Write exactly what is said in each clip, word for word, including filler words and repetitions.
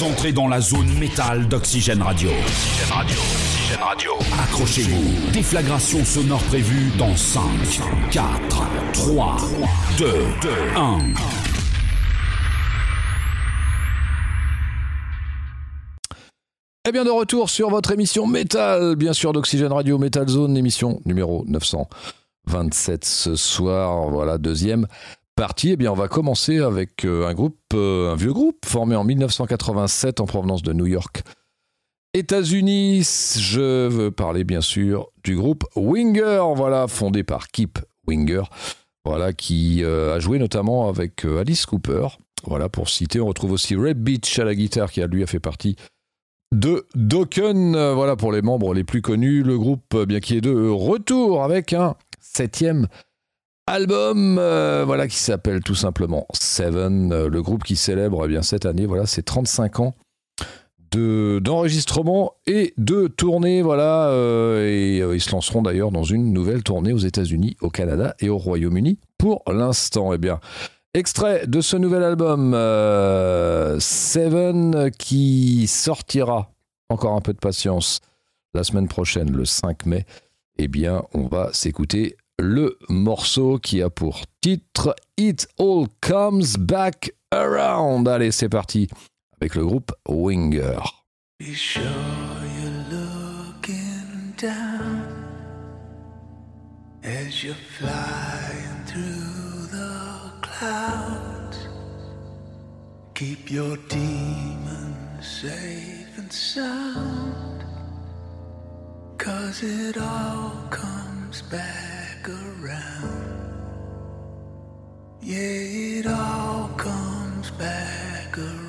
entrez dans la zone métal d'Oxygène Radio. Oxygène Radio, Oxygène Radio. Accrochez-vous. Déflagration sonore prévue dans cinq, quatre, trois, deux, un. Eh bien, de retour sur votre émission Métal, bien sûr, d'Oxygène Radio, Metal Zone, émission numéro neuf cent vingt-sept ce soir. Voilà, deuxième partie. Eh bien, on va commencer avec un groupe, un vieux groupe, formé en dix-neuf cent quatre-vingt-sept en provenance de New York, États-Unis. Je veux parler, bien sûr, du groupe Winger, voilà, fondé par Kip Winger, voilà, qui euh, a joué notamment avec euh, Alice Cooper. Voilà, pour citer, on retrouve aussi Ray Beach à la guitare, qui a, lui a fait partie de Dokken, euh, voilà pour les membres les plus connus. Le groupe, euh, bien qu'il est de retour avec un septième album, euh, voilà, qui s'appelle tout simplement Seven. Euh, le groupe qui célèbre eh bien cette année, voilà, ses trente-cinq ans de d'enregistrement et de tournée, voilà, euh, et euh, ils se lanceront d'ailleurs dans une nouvelle tournée aux États-Unis, au Canada et au Royaume-Uni pour l'instant. Eh bien, extrait de ce nouvel album euh, Seven, qui sortira, encore un peu de patience, la semaine prochaine, le cinq mai. Eh bien, on va s'écouter le morceau qui a pour titre It All Comes Back Around. Allez, c'est parti avec le groupe Winger. Be sure you're looking down as you're flying through the clouds. Keep your demons safe and sound, 'cause it all comes back around. Yeah, it all comes back around.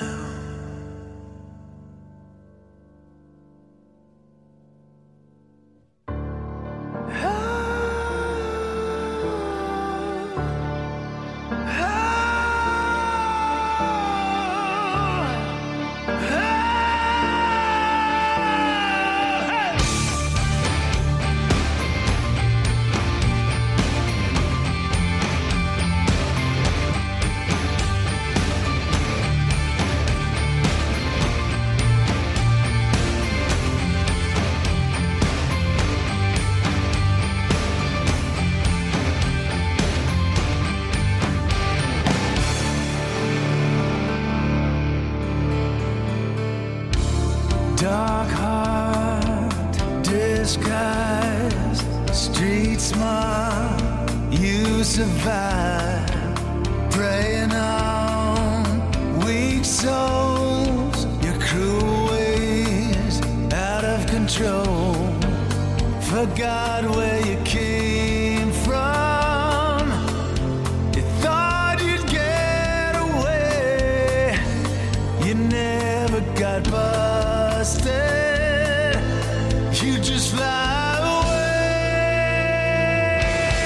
Dark heart, disguise, street smart, you survive, preying on weak souls, your cruel ways out of control, forgot where you came from, you thought you'd get away, you never got by. You just fly away.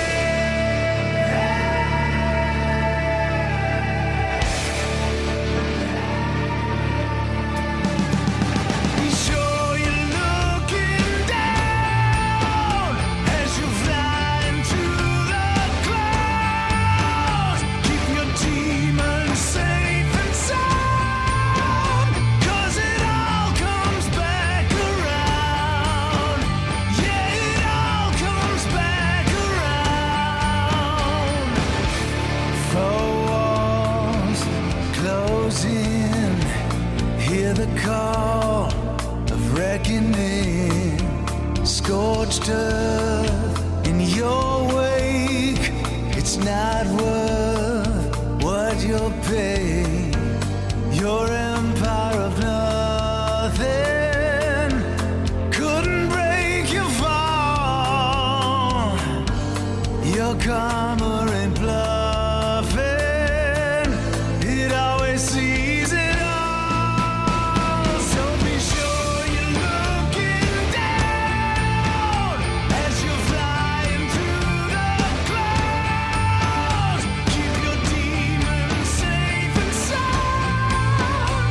Be sure you're looking down as you're flying through the clouds. Keep your demons safe and sound, 'cause it all comes back around. Yeah, it all comes back around. Four walls close in, hear the call of reckoning, scorched earth in your wake. It's not worth what you're paying. Your empire of nothing couldn't break your fall. Your karma ain't bluffing, it always sees it all. So be sure you're looking down as you're flying through the clouds. Keep your demons safe and sound,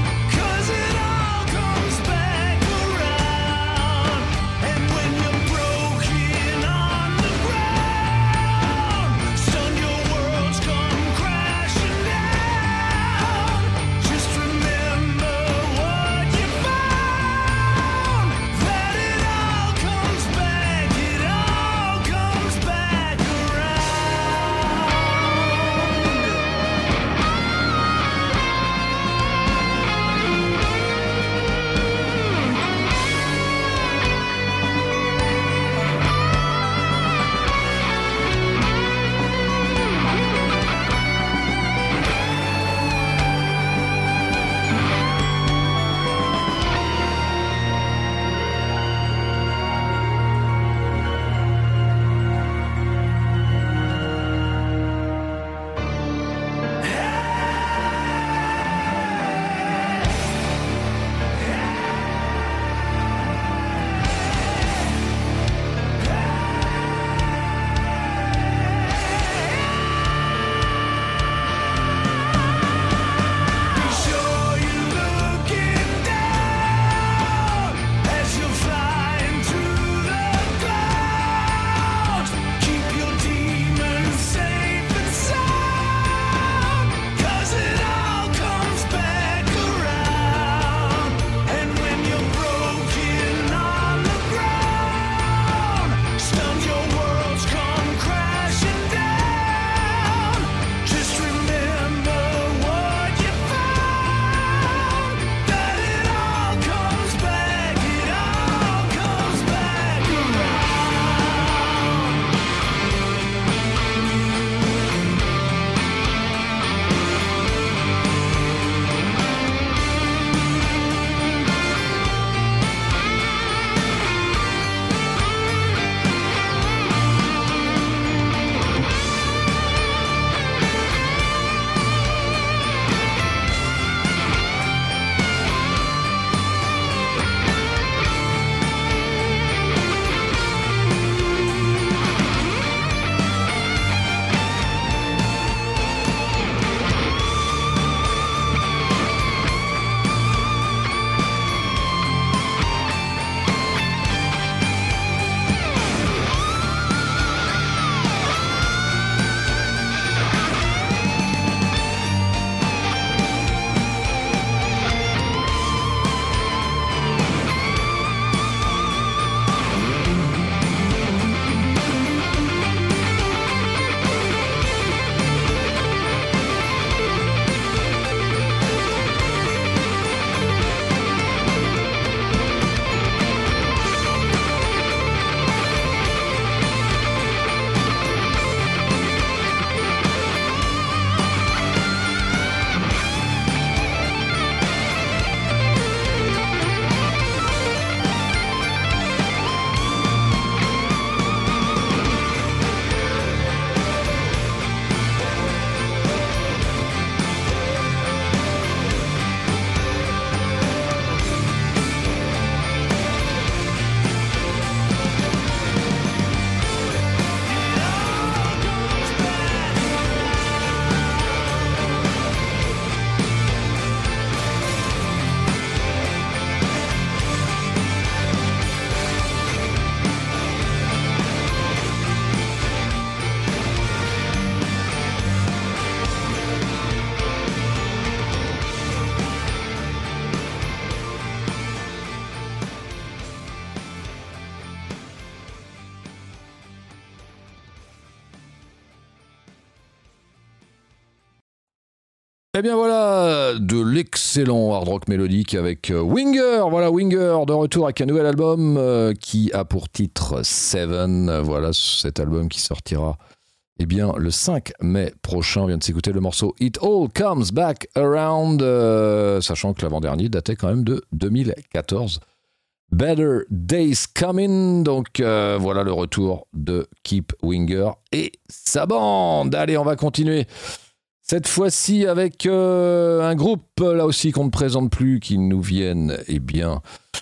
Eh bien voilà, de l'excellent hard rock mélodique avec Winger. Voilà, Winger de retour avec un nouvel album euh, qui a pour titre Seven. Voilà cet album qui sortira eh bien, le cinq mai prochain. On vient de s'écouter le morceau It All Comes Back Around, euh, sachant que l'avant-dernier datait quand même de deux mille quatorze. Better Days Coming, donc euh, voilà le retour de Kip Winger et sa bande. Allez, on va continuer. Cette fois-ci avec euh, un groupe, là aussi qu'on ne présente plus, qui nous viennent eh bien,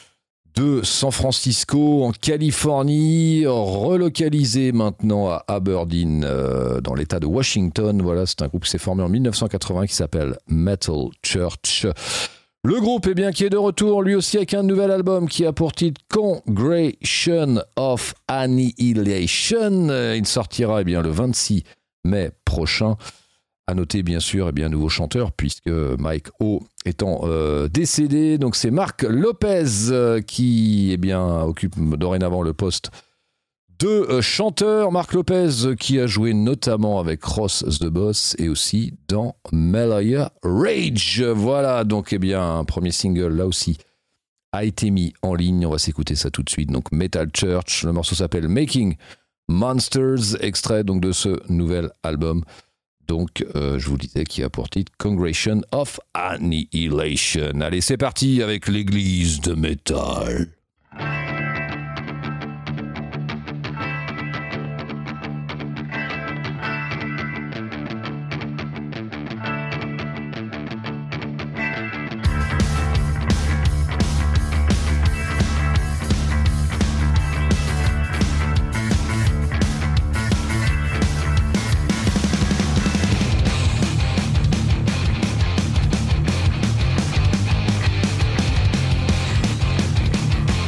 de San Francisco, en Californie, relocalisé maintenant à Aberdeen, euh, dans l'état de Washington. Voilà, c'est un groupe qui s'est formé en dix-neuf cent quatre-vingts qui s'appelle Metal Church. Le groupe eh bien, qui est de retour, lui aussi avec un nouvel album qui a pour titre Congregation of Annihilation. Il sortira eh bien, le vingt-six mai prochain. À noter bien sûr eh bien, un nouveau chanteur puisque Mike O étant euh, décédé. Donc c'est Mark Lopez euh, qui eh bien, occupe dorénavant le poste de euh, chanteur. Mark Lopez euh, qui a joué notamment avec Ross the Boss et aussi dans Malaya Rage. Voilà donc eh bien, un premier single là aussi a été mis en ligne. On va s'écouter ça tout de suite. Donc Metal Church, le morceau s'appelle Making Monsters, extrait donc de ce nouvel album. Donc, euh, je vous disais qu'il y a pour titre Congregation of Annihilation. Allez, c'est parti avec l'église de métal. Thank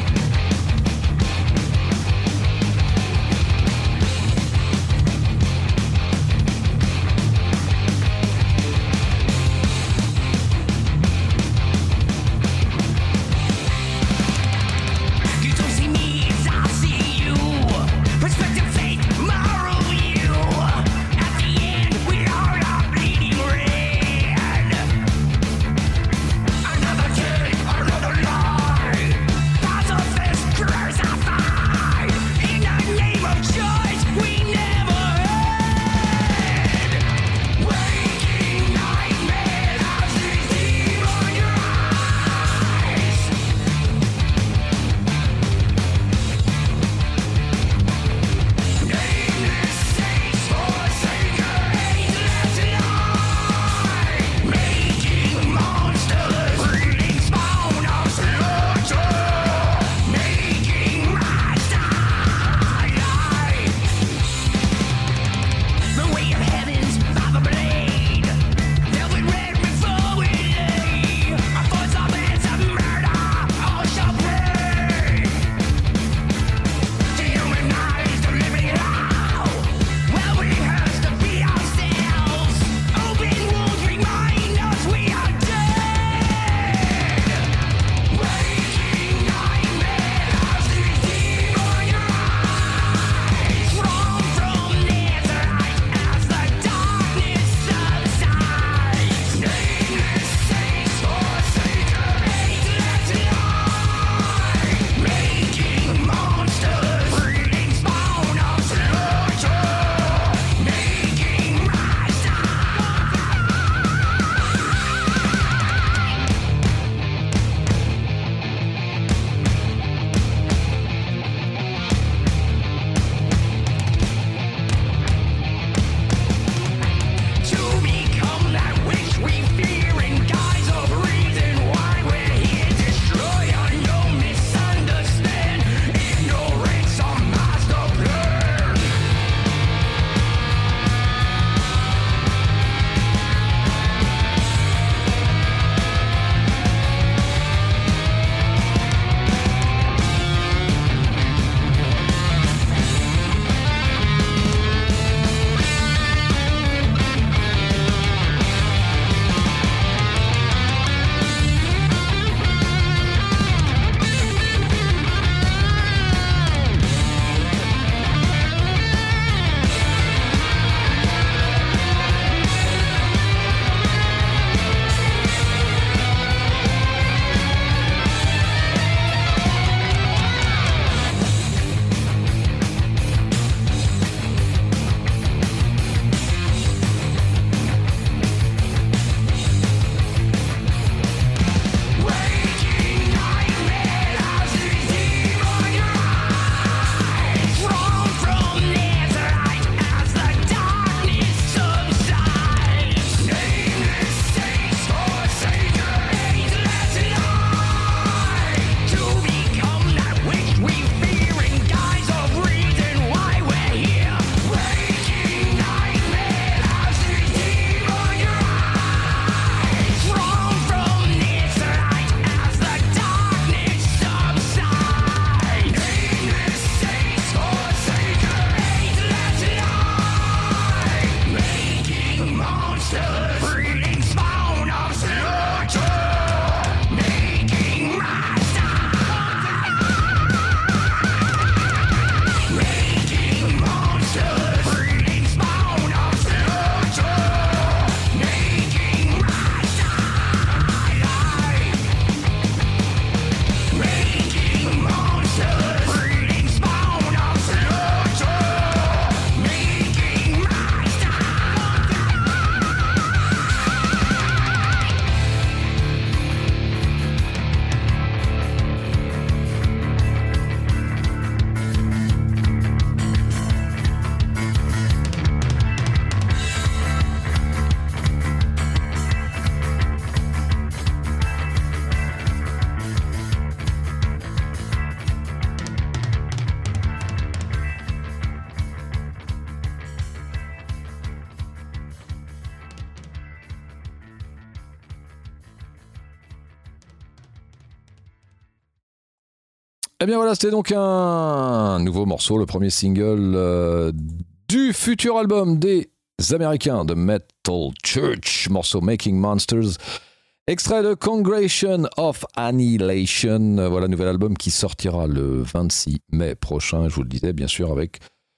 Eh bien voilà, c'était donc un nouveau morceau, le premier single euh, du futur album des Américains de Metal Church, morceau Making Monsters, extrait de Congregation of Annihilation. Voilà, nouvel album qui sortira le vingt-six mai prochain, je vous le disais, bien sûr, avec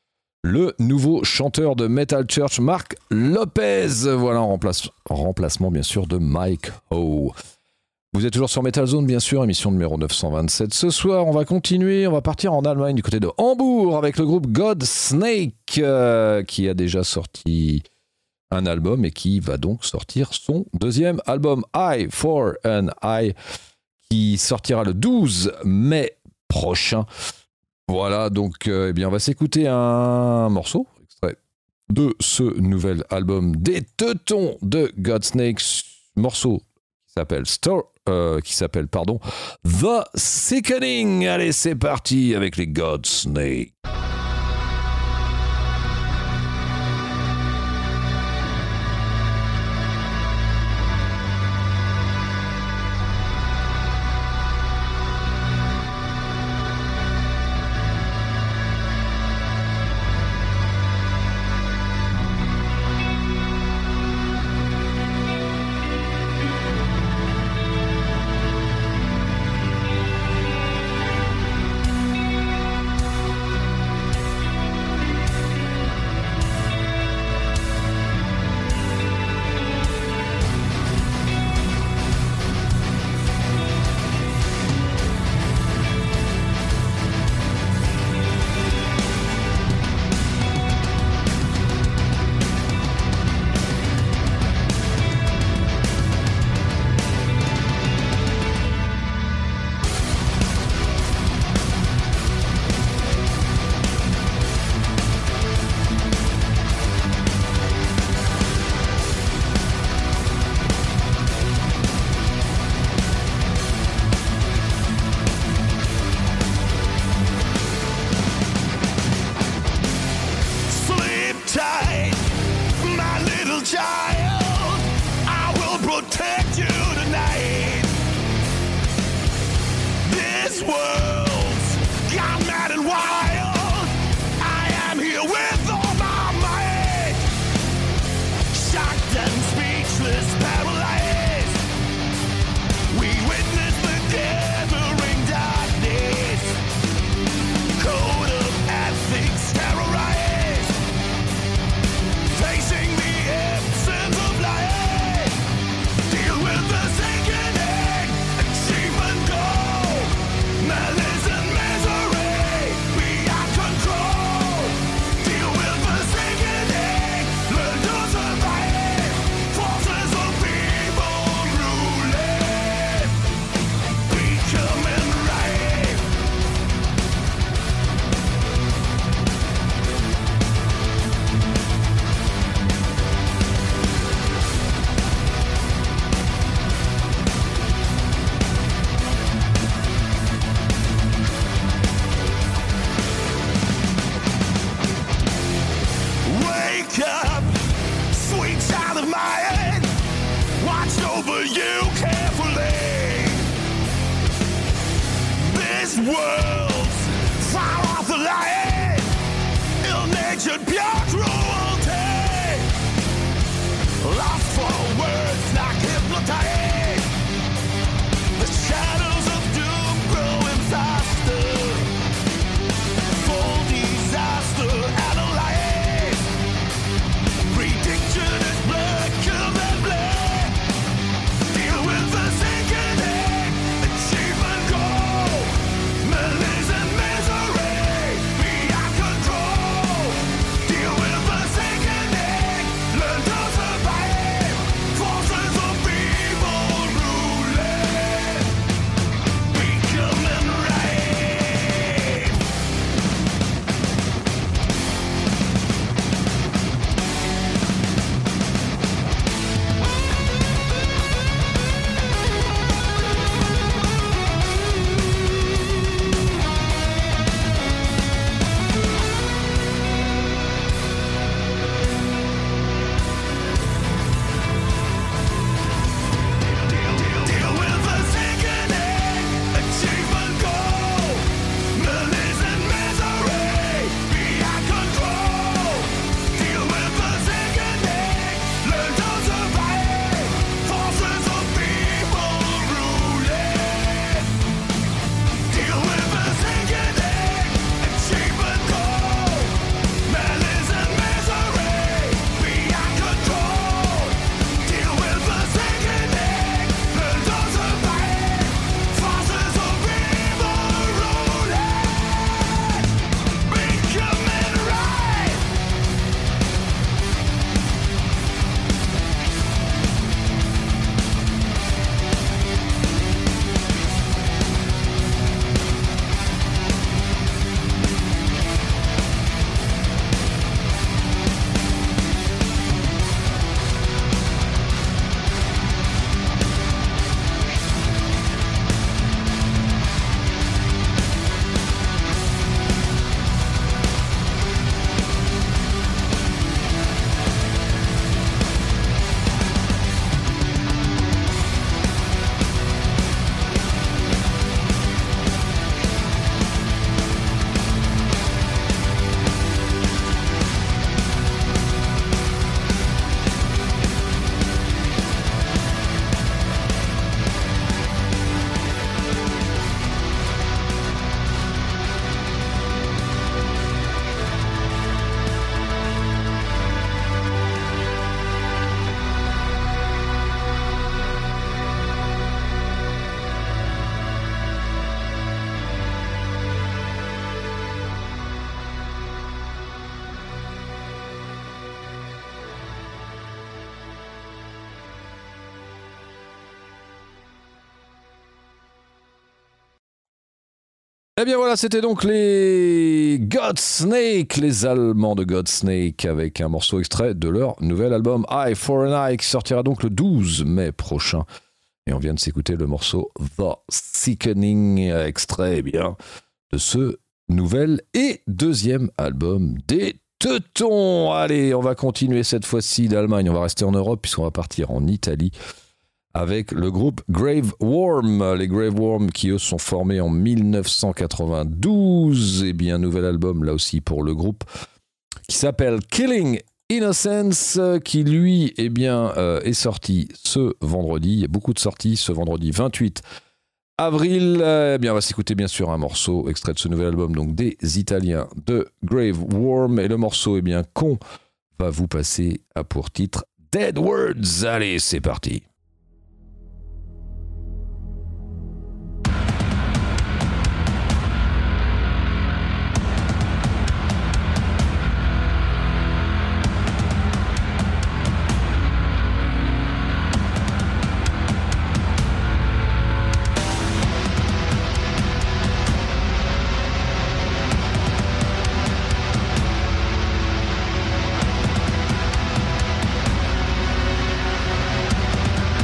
le nouveau chanteur de Metal Church, Mark Lopez. Voilà, en, remplace, en remplacement, bien sûr, de Mike Howe. Vous êtes toujours sur Metal Zone, bien sûr, émission numéro neuf cent vingt-sept. Ce soir, on va continuer, on va partir en Allemagne, du côté de Hambourg, avec le groupe Godsnake, euh, qui a déjà sorti un album et qui va donc sortir son deuxième album, Eye for an Eye, qui sortira le douze mai prochain. Voilà, donc euh, eh bien, on va s'écouter un morceau, extrait de ce nouvel album des Teutons de Godsnake, morceau qui s'appelle Store. Euh, qui s'appelle, pardon, The Sickening. Allez, c'est parti avec les Godsnake. Deal with the sickening, learn to survive. Forces of evil Eh bien voilà, c'était donc les Godsnake, les Allemands de Godsnake, avec un morceau extrait de leur nouvel album Eye for an Eye, qui sortira donc le douze mai prochain. Et on vient de s'écouter le morceau The Sickening, extrait eh bien, de ce nouvel et deuxième album des Teutons. Allez, on va continuer cette fois-ci d'Allemagne, on va rester en Europe puisqu'on va partir en Italie avec le groupe Grave Worm. Les Grave Worm qui eux sont formés en dix-neuf cent quatre-vingt-douze. Et bien, nouvel album là aussi pour le groupe qui s'appelle Killing Innocence, qui lui eh bien, euh, est sorti ce vendredi. Il y a beaucoup de sorties ce vendredi vingt-huit avril. Eh bien, on va s'écouter bien sûr un morceau extrait de ce nouvel album donc des Italiens de Grave Worm. Et le morceau eh bien, qu'on va vous passer a pour titre Dead Words. Allez, c'est parti. Dead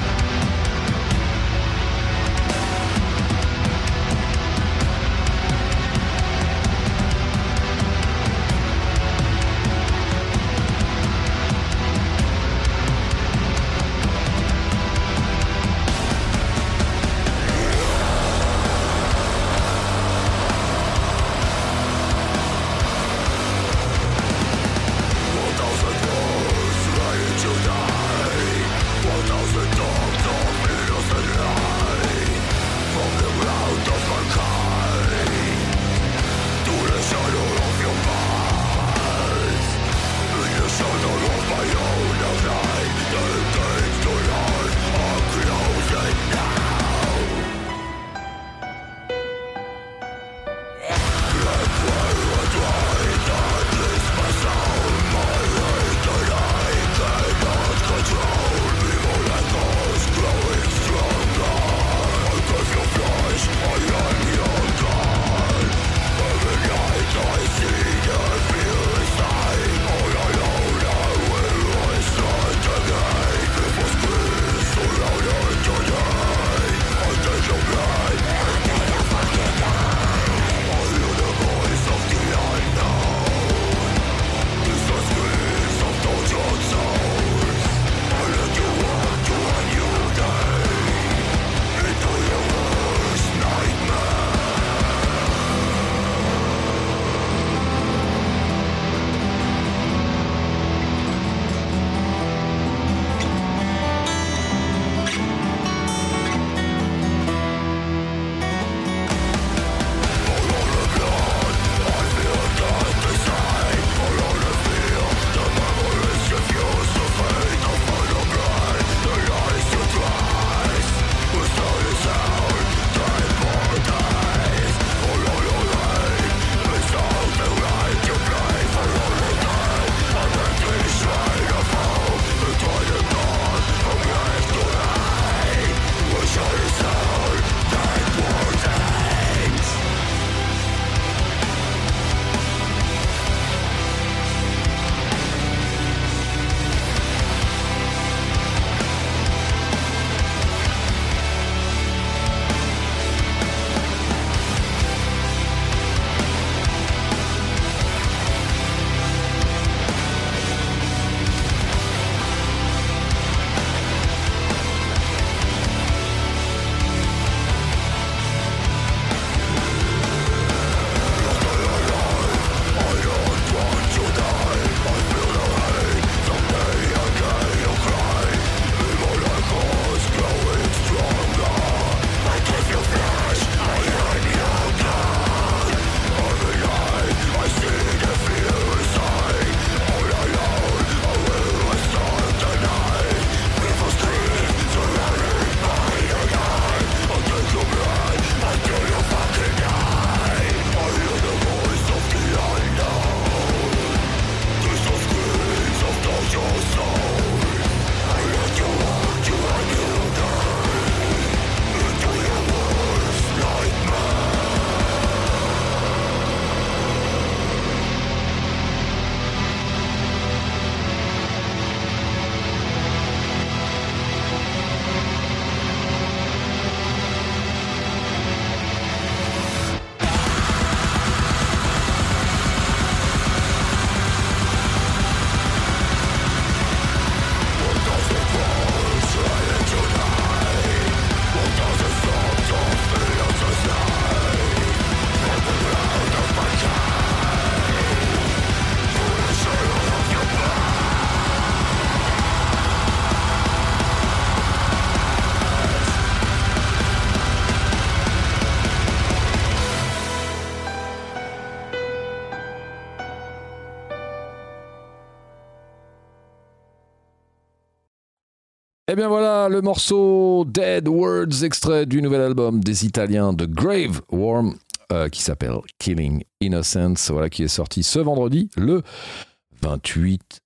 Eh bien voilà, le morceau Dead Words, extrait du nouvel album des Italiens de Grave Worm, euh, qui s'appelle Killing Innocence, voilà, qui est sorti ce vendredi, le vingt-huit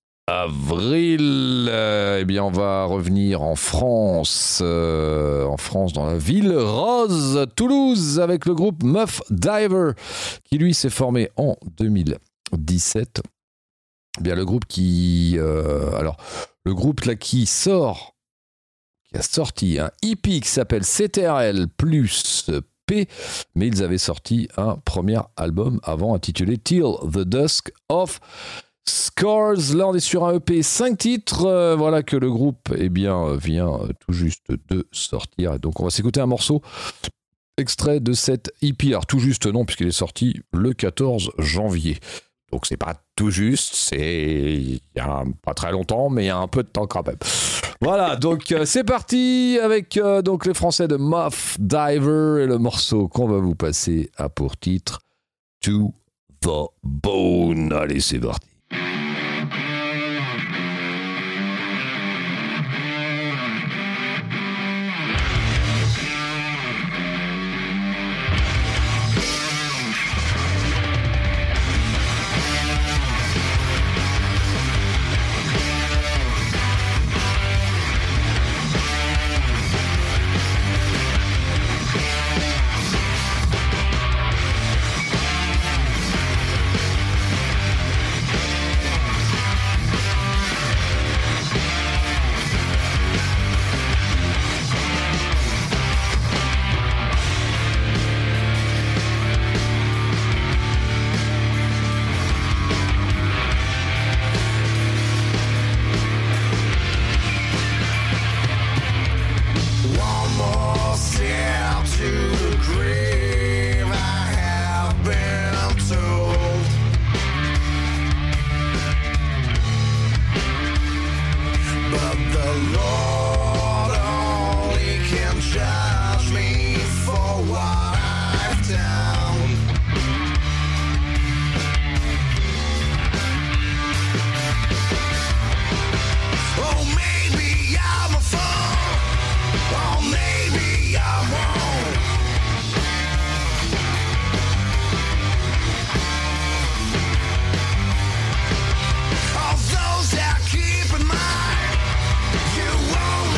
avril. Euh, eh bien, on va revenir en France, euh, en France, dans la ville rose, Toulouse, avec le groupe Muff Diver, qui lui s'est formé en deux mille dix-sept. Eh bien, le groupe qui, euh, alors, le groupe là qui sort, qui a sorti un E P qui s'appelle C T R L plus P, mais ils avaient sorti un premier album avant intitulé Till the Dusk of Scars. Là, on est sur un E P cinq titres, euh, voilà, que le groupe eh bien, vient tout juste de sortir. Et donc, on va s'écouter un morceau extrait de cet E P. Alors, tout juste non, puisqu'il est sorti le quatorze janvier. Donc, c'est pas tout juste, c'est il y a pas très longtemps, mais il y a un peu de temps quand même. Voilà, donc euh, c'est parti avec euh, donc les Français de Muff Diver et le morceau qu'on va vous passer a pour titre To the Bone. Allez, c'est parti.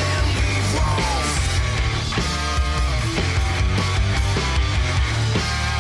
Wrong.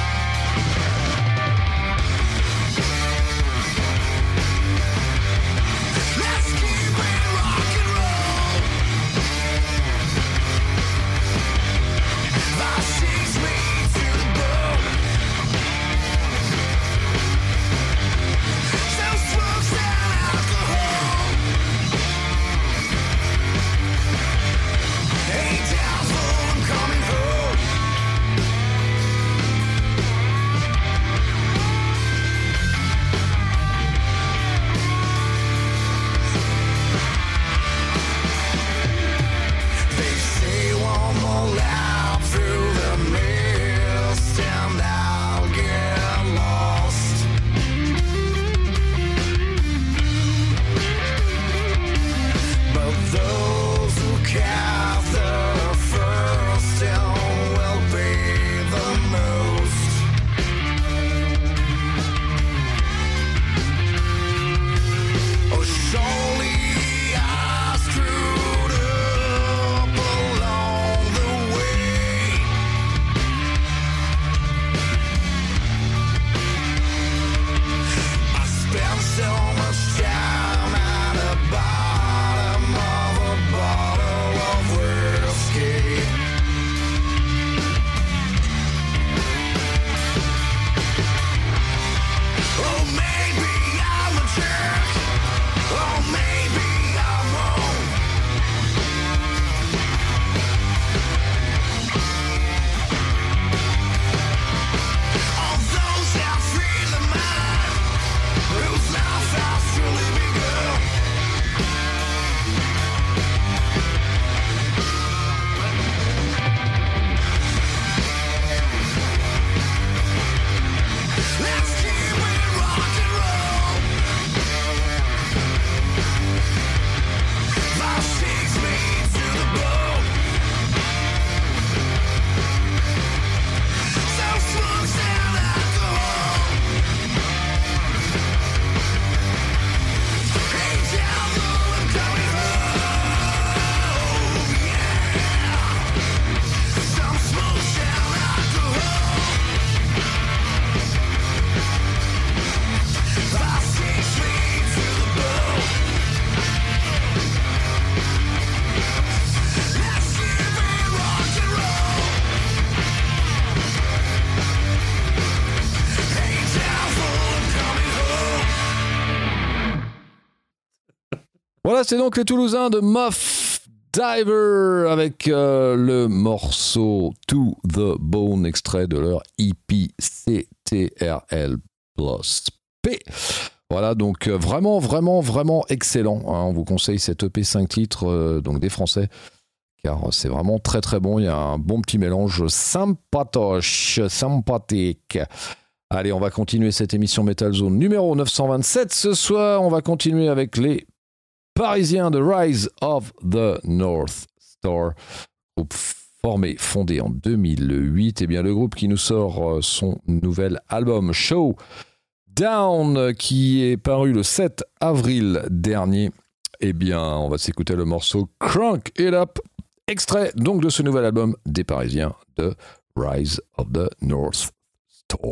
Voilà, c'est donc les Toulousains de Muff Diver avec euh, le morceau To The Bone, extrait de leur E P C T R L plus P. Voilà, donc euh, vraiment, vraiment, vraiment excellent. Hein. On vous conseille cet E P cinq titres, euh, donc des Français, car c'est vraiment très très bon. Il y a un bon petit mélange sympatoche, sympathique. Allez, on va continuer cette émission Metal Zone numéro neuf cent vingt-sept. Ce soir, on va continuer avec les Parisiens de Rise of the North Star, groupe formé, fondé en deux mille huit. Et bien, le groupe qui nous sort son nouvel album Show Down, qui est paru le sept avril dernier. Eh bien, on va s'écouter le morceau Crunk It Up, extrait donc de ce nouvel album des Parisiens de Rise of the North Star.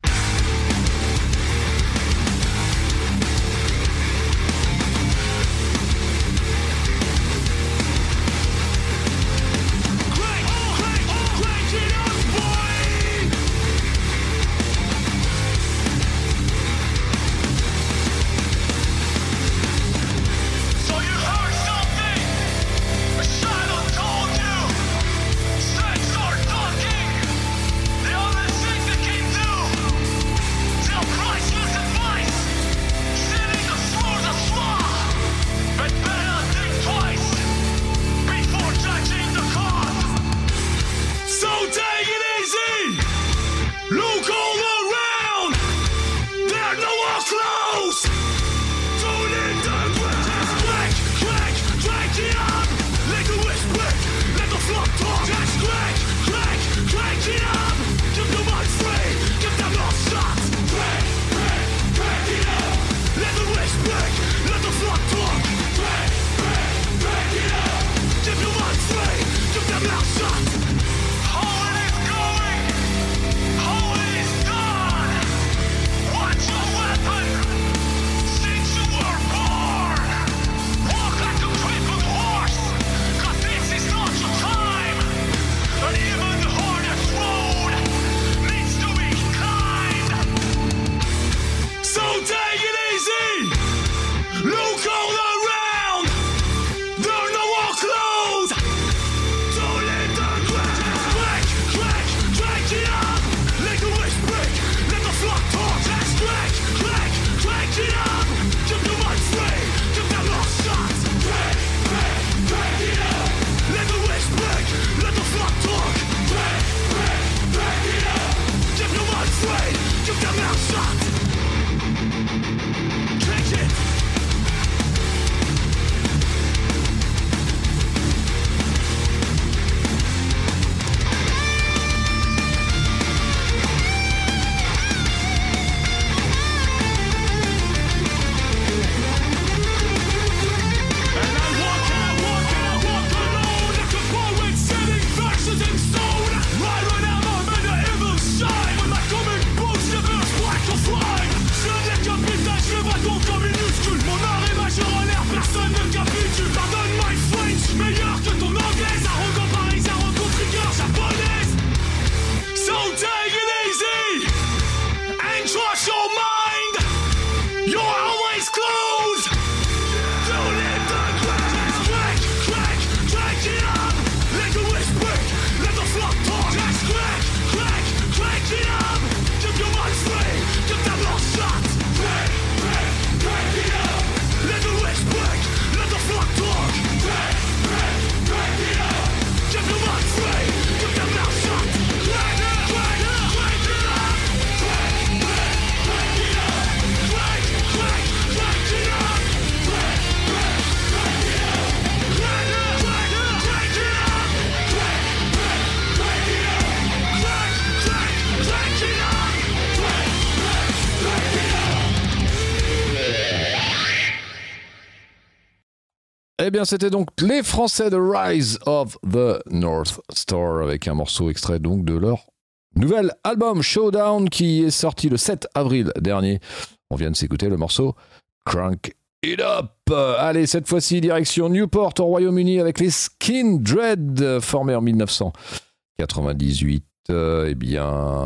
Eh bien, c'était donc les Français de Rise of the North Star avec un morceau extrait donc de leur nouvel album Showdown qui est sorti le sept avril dernier. On vient de s'écouter le morceau Crunk It Up. Allez, cette fois-ci, direction Newport au Royaume-Uni avec les Skin Dread, formés en dix-neuf cent quatre-vingt-dix-huit. Euh, eh bien,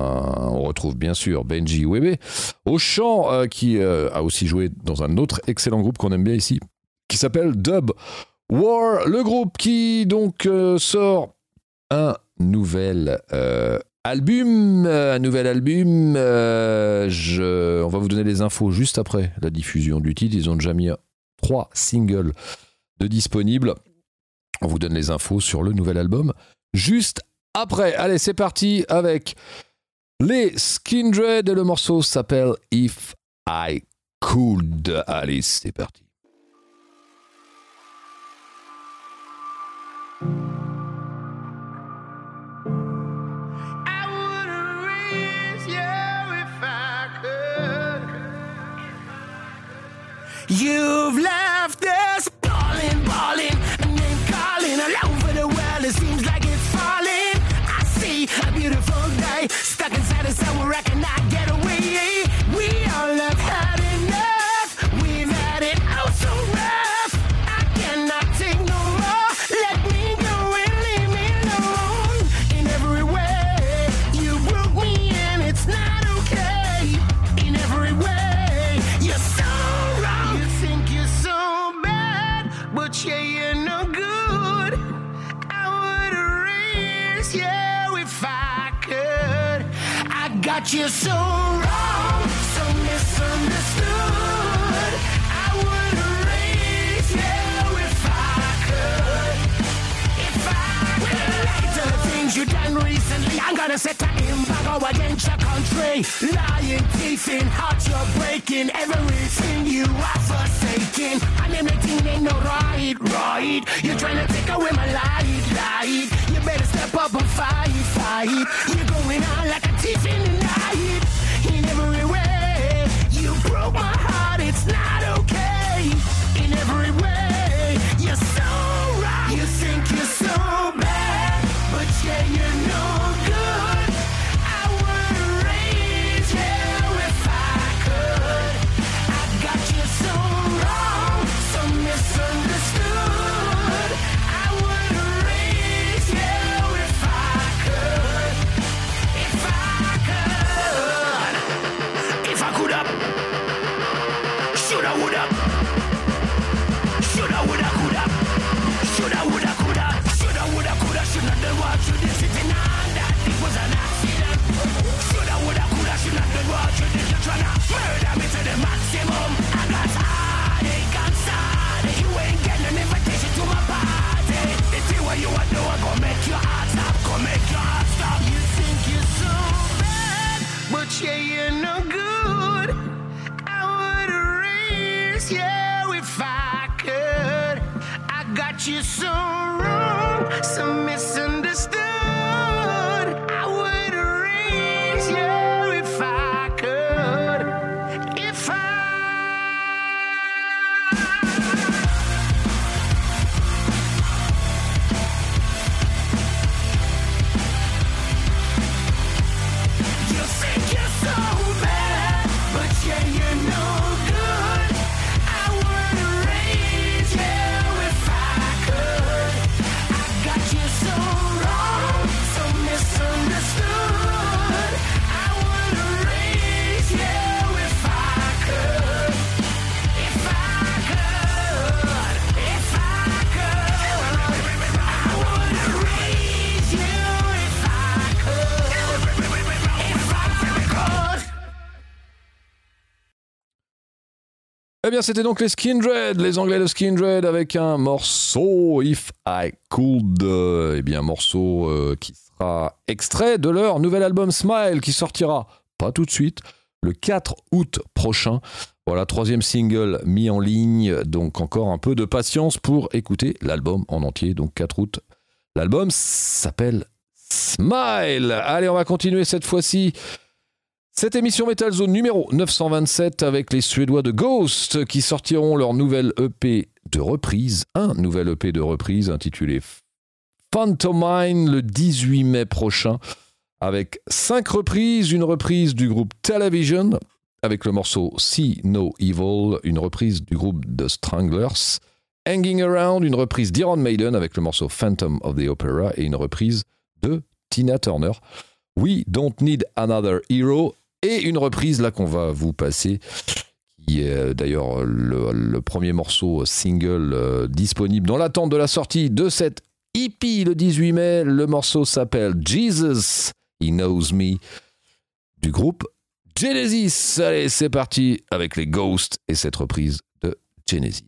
on retrouve bien sûr Benji Webe au chant, euh, qui euh, a aussi joué dans un autre excellent groupe qu'on aime bien ici, qui s'appelle Dub War. Le groupe qui donc euh, sort un nouvel euh, album, un nouvel album. Euh, je, on va vous donner les infos juste après la diffusion du titre. Ils ont déjà mis trois singles de disponibles. On vous donne les infos sur le nouvel album juste après. Allez, c'est parti avec les Skindred et le morceau s'appelle If I Could. Allez, c'est parti. You've left us balling, balling, and then calling all over the world. It seems like it's falling. I see a beautiful day stuck inside a cell where I cannot get away. We all have had enough. We've had it oh so rough. I cannot take no more. Let me go and leave me alone. In every way, you broke me and it's not okay. In every way, you're so wrong. You think you're so bad, but yeah, you're no good. I would erase you if I could. I got you so wrong, so misunderstood. I would erase you if I could. If I could. To the things you done recently, I'm gonna set an embargo against your country. Lying teeth in heart, you're breaking everything you are forsaken. And everything ain't no right, right. You're trying to take away my light, light. You better step up and fight, fight. You're going on like a thief in the night. In every way, you broke my heart, it's not okay. In every way, you're so right. You think you're so bad, but yeah, you're no good. I would erase you if I could. I got you so wrong, so misunderstood. I would erase you if I could. If I could. If I could up. Shoulda, woulda. Shoulda, woulda, coulda. Shoulda, woulda, coulda. Shoulda, woulda, coulda. Shoulda done what you did. Sitting on that, it was an accident. Shoulda, woulda, coulda. Shoulda done what you did. You're tryna murder me to the maximum. I got heartache and sad. You ain't getting an invitation to my party. The thing what you want to do, I'm gonna make your heart stop. Gonna make your heart stop. You think you're so bad, but yeah, you're no good. I would erase you if I could. I got you so wrong, so misunderstood. I would erase you if I could. If I You think you're so bad, but yeah, you're no good. I would erase you if I could. I got you so wrong, so misunderstood. I would erase you if I could. If I could, if I could. I would erase you if I could. If I could. Eh bien, c'était donc les Skindred, les Anglais de Skindred, avec un morceau If I Could. Eh bien, morceau euh, qui sera extrait de leur nouvel album Smile, qui sortira pas tout de suite, le quatre août prochain. Voilà, troisième single mis en ligne, donc encore un peu de patience pour écouter l'album en entier, donc quatre août. L'album s'appelle Smile. Allez, on va continuer cette fois-ci. Cette émission Metal Zone numéro neuf cent vingt-sept avec les Suédois de Ghost qui sortiront leur nouvelle E P de reprise, un nouvel E P de reprise intitulé Phantomine le dix-huit mai prochain avec cinq reprises, une reprise du groupe Television avec le morceau See No Evil, une reprise du groupe The Stranglers, Hanging Around, une reprise d'Iron Maiden avec le morceau Phantom of the Opera et une reprise de Tina Turner, We Don't Need Another Hero, et une reprise là qu'on va vous passer qui est d'ailleurs le, le premier morceau single euh, disponible dans l'attente de la sortie de cette E P le dix-huit mai. Le morceau s'appelle Jesus, He Knows Me, du groupe Genesis. Allez, c'est parti avec les Ghosts et cette reprise de Genesis.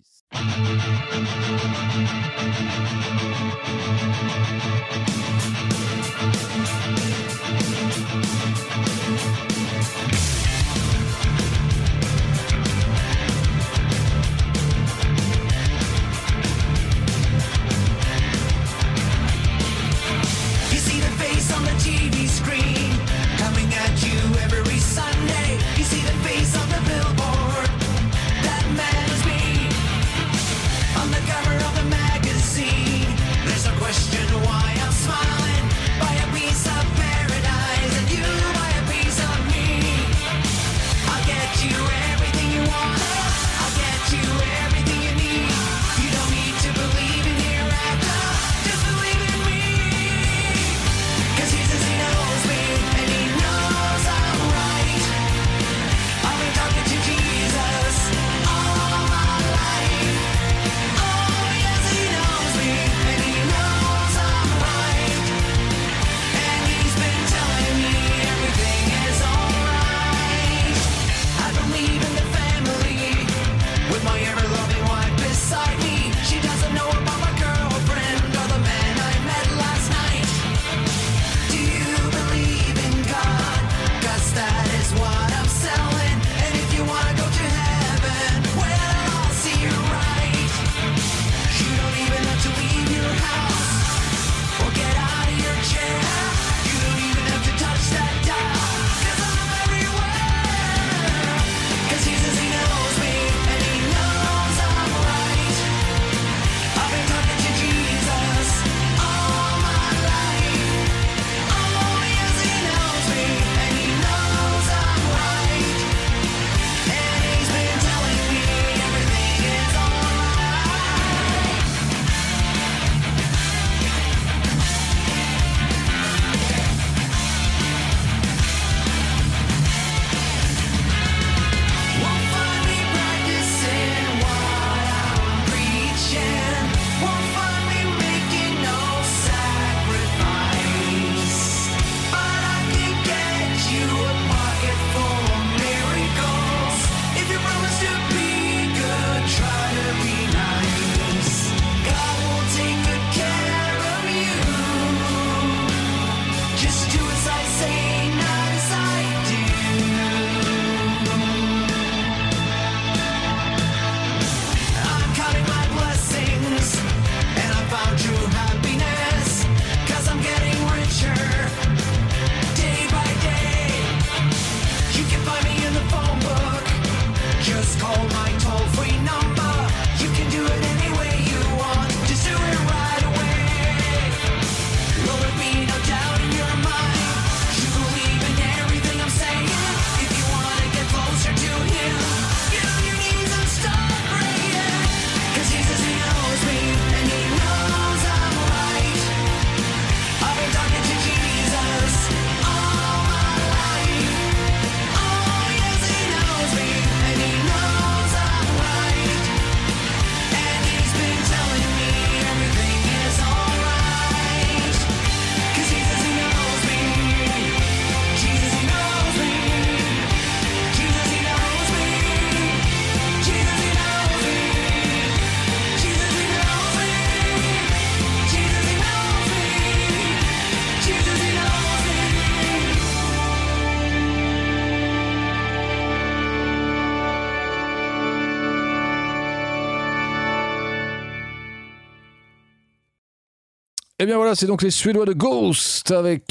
Et bien voilà, c'est donc les Suédois de Ghost avec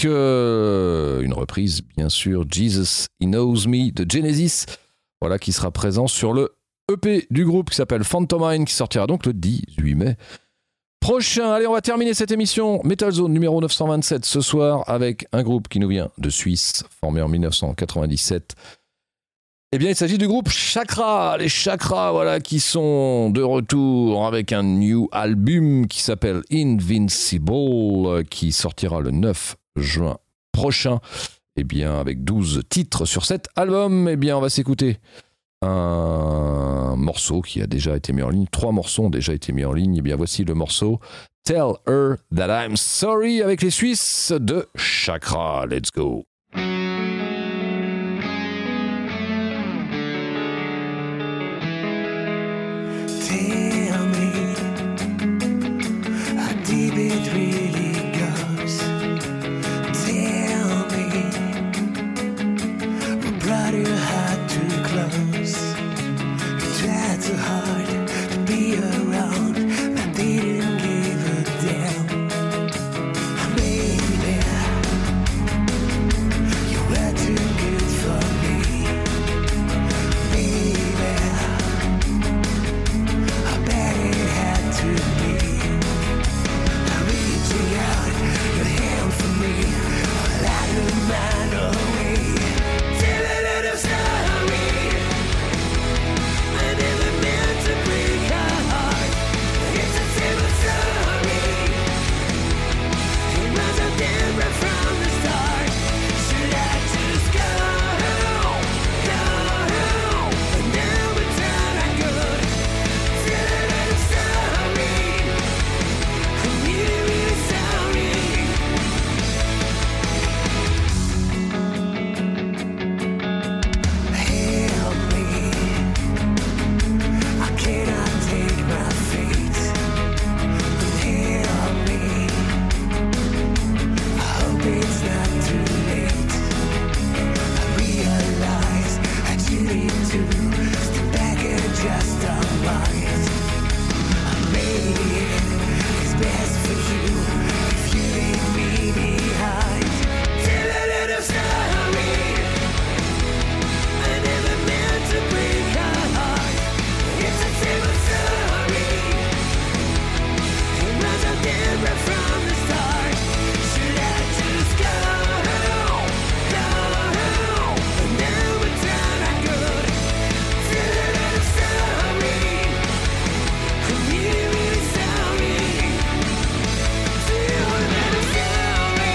euh, une reprise, bien sûr, Jesus, He Knows Me de Genesis, voilà, qui sera présent sur le E P du groupe qui s'appelle Phantomine, qui sortira donc le dix-huit mai prochain. Allez, on va terminer cette émission Metal Zone numéro neuf cent vingt-sept ce soir avec un groupe qui nous vient de Suisse, formé en dix-neuf cent quatre-vingt-dix-sept. Eh bien, il s'agit du groupe Chakra, les Chakras, voilà, qui sont de retour avec un new album qui s'appelle Invincible, qui sortira le neuf juin prochain. Eh bien, avec douze titres sur cet album, eh bien, on va s'écouter un morceau qui a déjà été mis en ligne. Trois morceaux ont déjà été mis en ligne. Et bien voici le morceau Tell Her That I'm Sorry avec les Suisses de Chakra. Let's go. Tell me how deep it really goes. Tell me what brought your heart too close. You tried so hard to be around, but didn't give a damn. Baby, you were too good for me. Baby, I bet it had to be. Reaching out your hand for me, while I took mine away. Tell her that I'm sorry. I never meant to break her heart. It's a simple story. It was a damn right from the start. Should I just go, go, but now it's not good. Tell her that I'm sorry. I'm really, really sorry. Help me. I cannot take my fate. Help me. I hope it's not too late. I realize I do need to step back and just unwind. Maybe it's best for you if you leave me behind. Tell her that I'm sorry. I never meant to break her heart. It's a simple story. It was a damn right from the start. Should I just go, go, but now it's not good. Tell her that I'm sorry. I'm really, really sorry. Tell her that I'm sorry.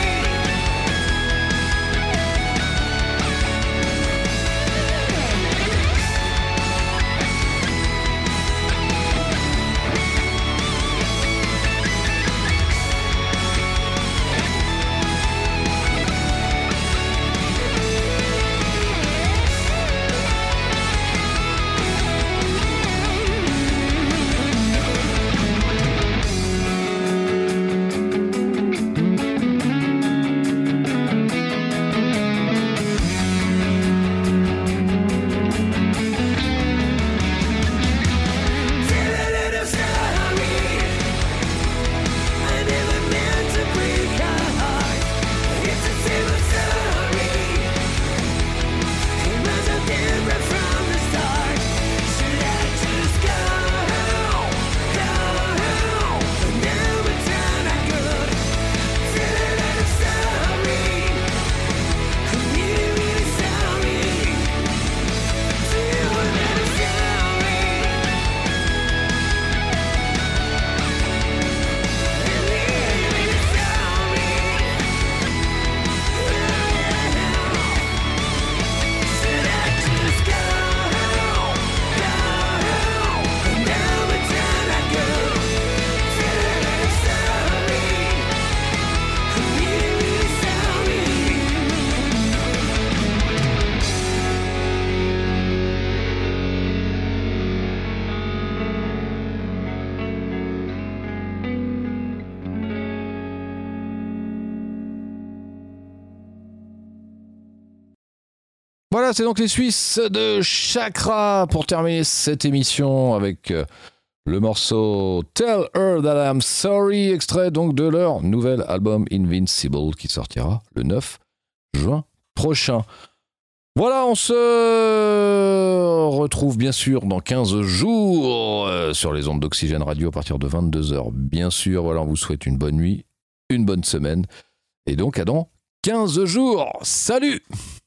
Tell her that I'm sorry. I never meant to break her heart. It's a simple story. It was a damn right from the start. Should I just go, go, but now it's not good. Tell her that I'm sorry. I'm really, really sorry. Tell her that I'm sorry. Voilà, c'est donc les Suisses de Chakra pour terminer cette émission avec euh, le morceau Tell Her That I'm Sorry, extrait donc de leur nouvel album Invincible qui sortira le neuf juin prochain. Voilà, on se retrouve bien sûr dans quinze jours euh, sur les ondes d'Oxygène Radio à partir de vingt-deux heures. Bien sûr, voilà, on vous souhaite une bonne nuit, une bonne semaine et donc à dans quinze jours. Salut!